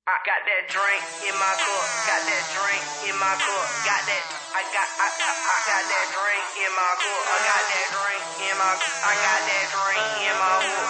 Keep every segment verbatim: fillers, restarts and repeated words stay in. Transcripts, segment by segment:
I got that drink in my cup, got that drink in my cup, got that, I got, I, I, I got that drink in my cup, I got that drink in my, I got that drink in my cup.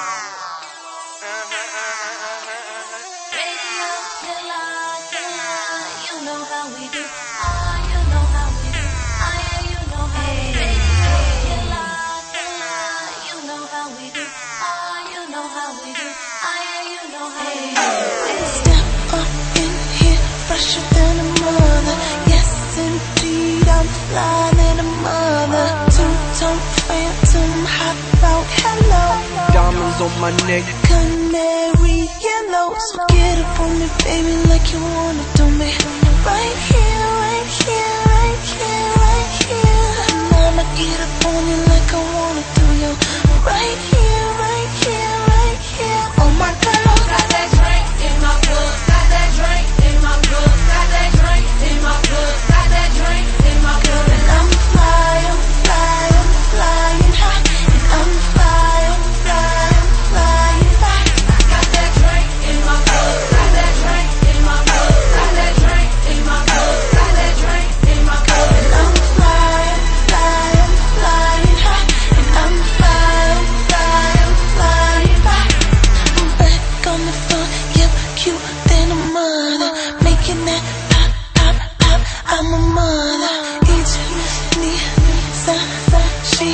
Radio killer, killer, you know how we do, ah, you know how we do, ah, yeah, you know how we do. Radio killer, killer, you know how we do, ah, you know how we do, ah, yeah, you know how we do. Step up in here, fresher than a mother. Yes, indeed, I'm fly than a mother. Two-tone phantom, hop out, hello. Diamonds on my neck, Canary yellow. So get up on me, baby, like you wanna do me. Right here, right here, right here, right here. And I'ma get up on you like I wanna do you. Right here, right here, right here. Oh my God. Got that drink in my cup, got that drink in my cup, got that drink in my cup, got that drink in my cup. And I'm fly, I'm fly, I'm flying high. And I'm fly, I'm fly, I'm flying high. Got that drink in my cup, got that drink in my cup, got that drink in my cup, got that drink in my cup. And I'm fly, I'm fly, I'm flying high. And I'm fly, I'm fly, I'm flying high. I'm back on the floor, yep, cute than a mother. Making that pop, pop, pop, I'm a mother. Each knee, sa, she,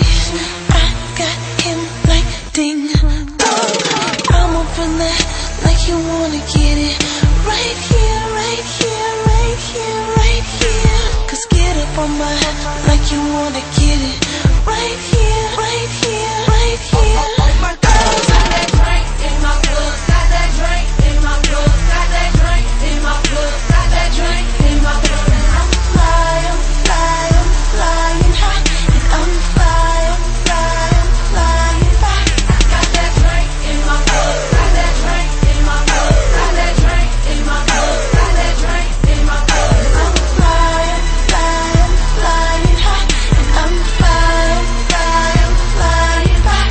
I got him like ding dong. I'm open that like you wanna get it. Right here, right here, right here, right here. Cause get up on my like you wanna get it. Right here, right here, right here. Oh my God. Got that drink in my cup, got that drink in my cup, got that drink in my cup, got that drink in my cup. And I'm fly, I'm fly, I'm flying high. And I'm fly, I'm fly, I'm flying high. Got that drink in my cup, got that drink in my cup, got that drink in my cup, got that drink in my cup. I'm fly, I'm fly, I'm flying high. And I'm fly, I'm fly, I'm flying high.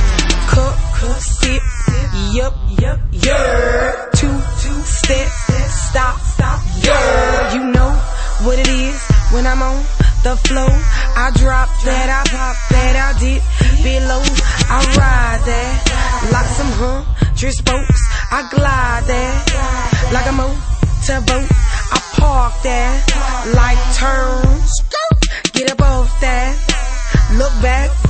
cup, cup, sip, yup, yup, yeah. Two, two, step, stop, stop, yeah. You know what it is when I'm on the floor. I drop that, I pop that, I dip below. I ride that like some hundred spokes. I glide that like a motorboat. I park that like turns. Get above that, look back.